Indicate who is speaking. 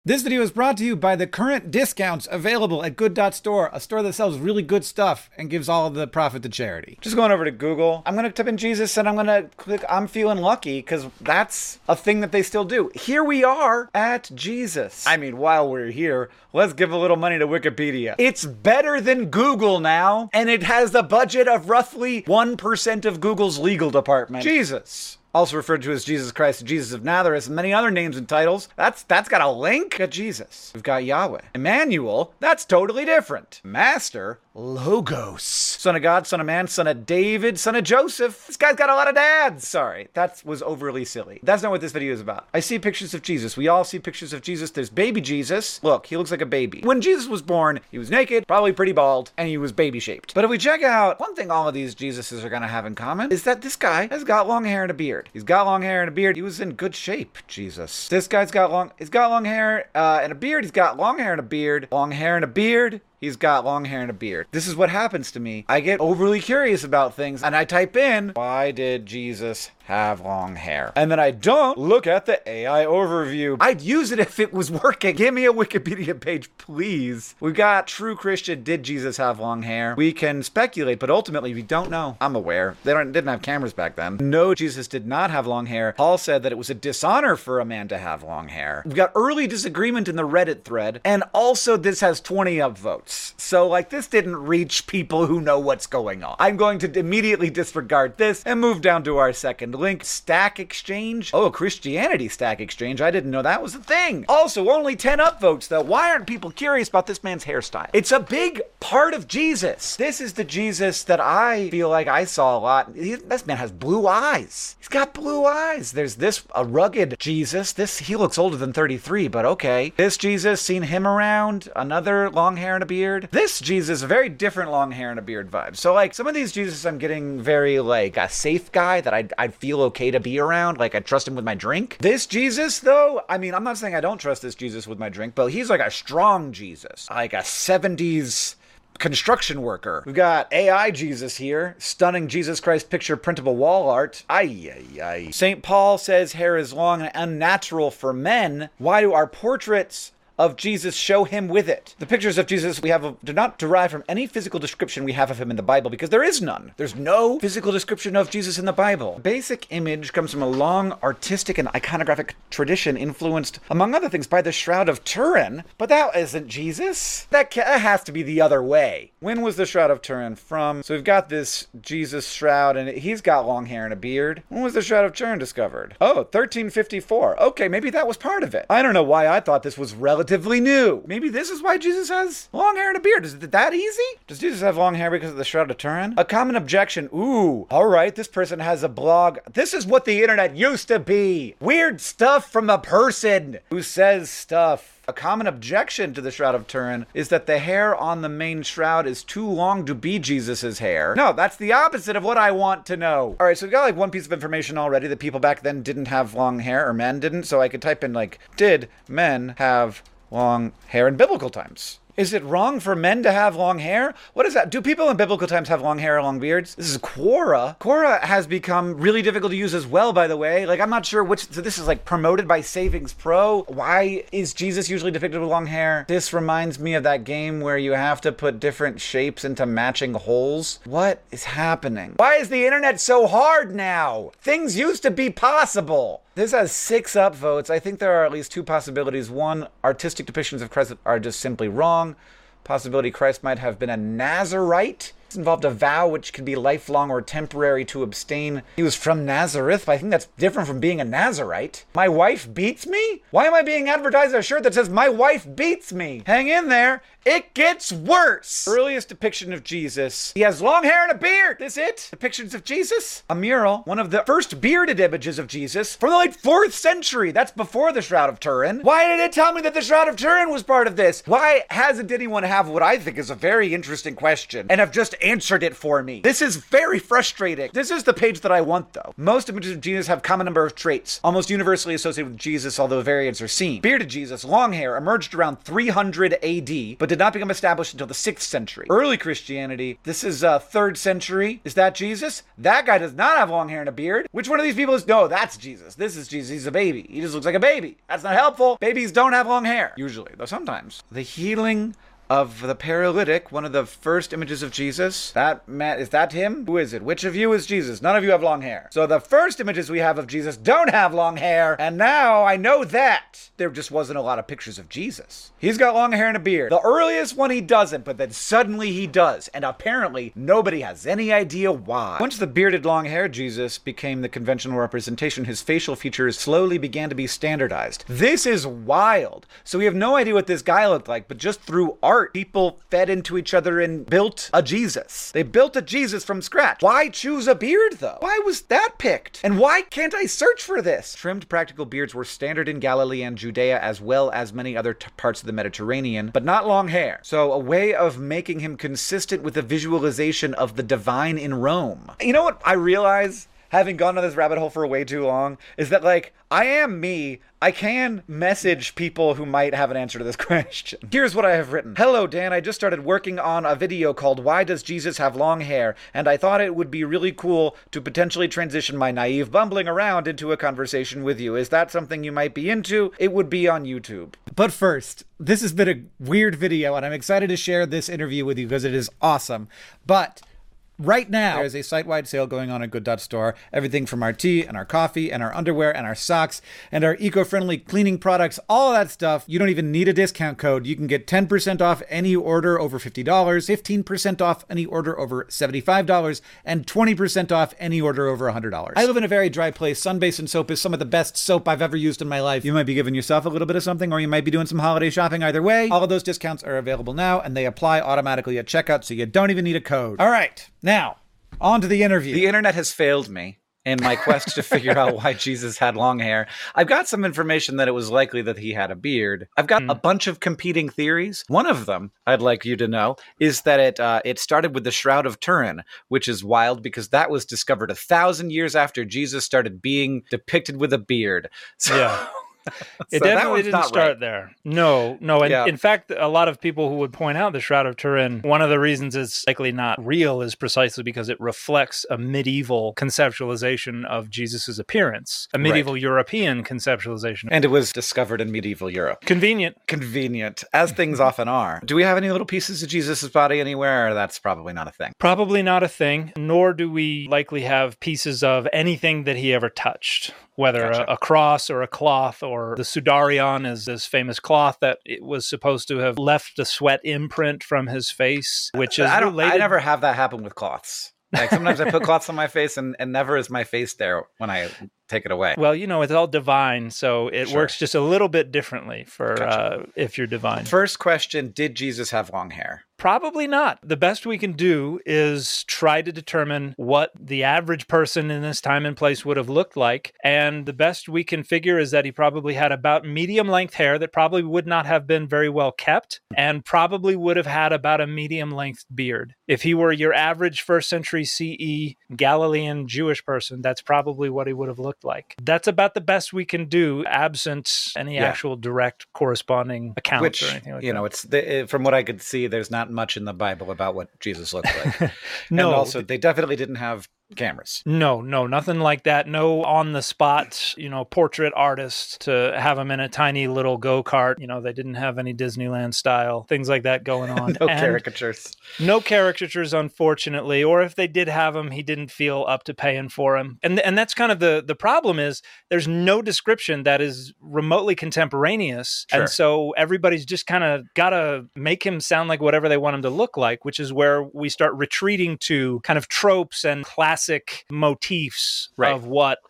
Speaker 1: This video is brought to you by the current discounts available at Good.Store, a store that sells really good stuff and gives all of the profit to charity. Just going over to Google, I'm going to type in Jesus and I'm going to click I'm feeling lucky because that's a thing that they still do. Here we are at Jesus. I mean, while we're here, let's give a little money to Wikipedia. It's better than Google now, and it has the budget of roughly 1% of Google's legal department. Jesus. Also referred to as Jesus Christ, Jesus of Nazareth, and many other names and titles. That's got a link to Jesus. We've got Yahweh. Emmanuel, that's totally different. Master, Logos. Son of God, son of man, son of David, son of Joseph. This guy's got a lot of dads. Sorry, that was overly silly. That's not what this video is about. I see pictures of Jesus. We all see pictures of Jesus. There's baby Jesus. Look, he looks like a baby. When Jesus was born, he was naked, probably pretty bald, and he was baby-shaped. But if we check out, one thing all of these Jesuses are going to have in common is that this guy has got long hair and a beard. He's got long hair and a beard. He was in good shape, Jesus. This guy's got long hair and a beard. He's got long hair and a beard. Long hair and a beard. He's got long hair and a beard. This is what happens to me. I get overly curious about things and I type in, why did Jesus have long hair? And then I don't look at the AI overview. I'd use it if it was working. Give me a Wikipedia page, please. We've got true Christian, did Jesus have long hair? We can speculate, but ultimately we don't know. I'm aware. They didn't have cameras back then. No, Jesus did not have long hair. Paul said that it was a dishonor for a man to have long hair. We've got early disagreement in the Reddit thread, and also this has 20 upvotes. So, like, this didn't reach people who know what's going on. I'm going to immediately disregard this and move down to our second link, Stack Exchange. Oh, Christianity Stack Exchange. I didn't know that was a thing. Also, only 10 upvotes, though. Why aren't people curious about this man's hairstyle? It's a big part of Jesus. This is the Jesus that I feel like I saw a lot. This man has blue eyes. He's got blue eyes. There's this, a rugged Jesus. He looks older than 33, but okay. This Jesus, seen him around. Another long hair and a beard. This Jesus, a very different long hair and a beard vibe. So, like, some of these Jesus, I'm getting very, like, a safe guy that I'd feel okay to be around. Like, I trust him with my drink. This Jesus, though, I mean, I'm not saying I don't trust this Jesus with my drink, but he's like a strong Jesus. Like a 70s construction worker. We've got AI Jesus here. Stunning Jesus Christ picture printable wall art. Ay. St. Paul says hair is long and unnatural for men. Why do our portraits of Jesus show him with it? The pictures of Jesus we have do not derive from any physical description we have of him in the Bible, because there is none. There's no physical description of Jesus in the Bible. The basic image comes from a long artistic and iconographic tradition influenced, among other things, by the Shroud of Turin. But that isn't Jesus. That has to be the other way. When was the Shroud of Turin from? So we've got this Jesus shroud, and he's got long hair and a beard. When was the Shroud of Turin discovered? Oh, 1354. Okay, maybe that was part of it. I don't know why I thought this was relatively new. Maybe this is why Jesus has long hair and a beard. Is it that easy? Does Jesus have long hair because of the Shroud of Turin? A common objection. Ooh, all right, this person has a blog. This is what the internet used to be. Weird stuff from a person who says stuff. A common objection to the Shroud of Turin is that the hair on the main shroud is too long to be Jesus's hair. No, that's the opposite of what I want to know. All right, so we've got like one piece of information already that people back then didn't have long hair, or men didn't. So I could type in like, did men have long hair in biblical times? Is it wrong for men to have long hair? What is that? Do people in biblical times have long hair or long beards? This is Quora. Quora has become really difficult to use as well, by the way. Like, I'm not sure which... So this is, like, promoted by Savings Pro. Why is Jesus usually depicted with long hair? This reminds me of that game where you have to put different shapes into matching holes. What is happening? Why is the internet so hard now? Things used to be possible. This has 6 upvotes. I think there are at least 2 possibilities. One, artistic depictions of Christ are just simply wrong. Possibility Christ might have been a Nazarite. This involved a vow which could be lifelong or temporary to abstain. He was from Nazareth, but I think that's different from being a Nazarite. My wife beats me? Why am I being advertised a shirt that says my wife beats me? Hang in there. It gets worse. Earliest depiction of Jesus. He has long hair and a beard. This it? Depictions of Jesus? A mural. One of the first bearded images of Jesus from the late 4th century. That's before the Shroud of Turin. Why did it tell me that the Shroud of Turin was part of this? Why hasn't anyone have what I think is a very interesting question and have just answered it for me. This is very frustrating. This is the page that I want, though. Most images of Jesus have common number of traits, almost universally associated with Jesus, although variants are seen. Bearded Jesus, long hair, emerged around 300 AD, but did not become established until the 6th century. Early Christianity, this is 3rd century. Is that Jesus? That guy does not have long hair and a beard. Which one of these people is? No, that's Jesus. This is Jesus. He's a baby. He just looks like a baby. That's not helpful. Babies don't have long hair. Usually, though sometimes. The healing of the paralytic, one of the first images of Jesus. Is that him? Who is it? Which of you is Jesus? None of you have long hair. So the first images we have of Jesus don't have long hair, and now I know that. There just wasn't a lot of pictures of Jesus. He's got long hair and a beard. The earliest one he doesn't, but then suddenly he does, and apparently nobody has any idea why. Once the bearded long-haired Jesus became the conventional representation, his facial features slowly began to be standardized. This is wild. So we have no idea what this guy looked like, but just through art, people fed into each other and built a Jesus. They built a Jesus from scratch. Why choose a beard, though? Why was that picked? And why can't I search for this? Trimmed practical beards were standard in Galilee and Judea, as well as many other parts of the Mediterranean, but not long hair. So a way of making him consistent with the visualization of the divine in Rome. You know what I realize, having gone down this rabbit hole for way too long, is that, like, I am me. I can message people who might have an answer to this question. Here's what I have written. Hello, Dan. I just started working on a video called Why Does Jesus Have Long Hair? And I thought it would be really cool to potentially transition my naive bumbling around into a conversation with you. Is that something you might be into? It would be on YouTube. But first, this has been a weird video, and I'm excited to share this interview with you because it is awesome. But right now, there's a site-wide sale going on at Good.Store. Everything from our tea and our coffee and our underwear and our socks and our eco-friendly cleaning products, all of that stuff. You don't even need a discount code. You can get 10% off any order over $50, 15% off any order over $75, and 20% off any order over $100. I live in a very dry place. Sun Basin soap is some of the best soap I've ever used in my life. You might be giving yourself a little bit of something, or you might be doing some holiday shopping. Either way, all of those discounts are available now, and they apply automatically at checkout, so you don't even need a code. All right. Now, on to the interview. The internet has failed me in my quest to figure out why Jesus had long hair. I've got some information that it was likely that he had a beard. I've got a bunch of competing theories. One of them, I'd like you to know, is that it started with the Shroud of Turin, which is wild because that was discovered 1,000 years after Jesus started being depicted with a beard. So,
Speaker 2: yeah. It definitely didn't start there. No. And in fact, a lot of people who would point out the Shroud of Turin, one of the reasons it's likely not real is precisely because it reflects a medieval conceptualization of Jesus's appearance, a medieval European conceptualization.
Speaker 1: And it was discovered in medieval Europe.
Speaker 2: Convenient,
Speaker 1: as things often are. Do we have any little pieces of Jesus's body anywhere? Or that's probably not a thing.
Speaker 2: Probably not a thing, nor do we likely have pieces of anything that he ever touched. Whether a cross or a cloth, or the Sudarion is this famous cloth that it was supposed to have left a sweat imprint from his face, which is related.
Speaker 1: I never have that happen with cloths. Like sometimes I put cloths on my face and never is my face there when I take it away.
Speaker 2: Well, it's all divine, so it works just a little bit differently for if you're divine.
Speaker 1: First question, did Jesus have long hair?
Speaker 2: Probably not. The best we can do is try to determine what the average person in this time and place would have looked like. And the best we can figure is that he probably had about medium length hair that probably would not have been very well kept, and probably would have had about a medium length beard. If he were your average first century CE Galilean Jewish person, that's probably what he would have looked like. That's about the best we can do, absent any actual direct corresponding accounts or anything like that.
Speaker 1: It's from what I could see, there's not much in the Bible about what Jesus looked like.
Speaker 2: No.
Speaker 1: And also, they definitely didn't have cameras.
Speaker 2: No, nothing like that. No on the spot, portrait artist to have him in a tiny little go-kart. They didn't have any Disneyland style things like that going on.
Speaker 1: Caricatures.
Speaker 2: No caricatures, unfortunately. Or if they did have them, he didn't feel up to paying for them. And that's kind of the problem is there's no description that is remotely contemporaneous. Sure. And so everybody's just kind of got to make him sound like whatever they want him to look like, which is where we start retreating to kind of tropes and classic motifs of what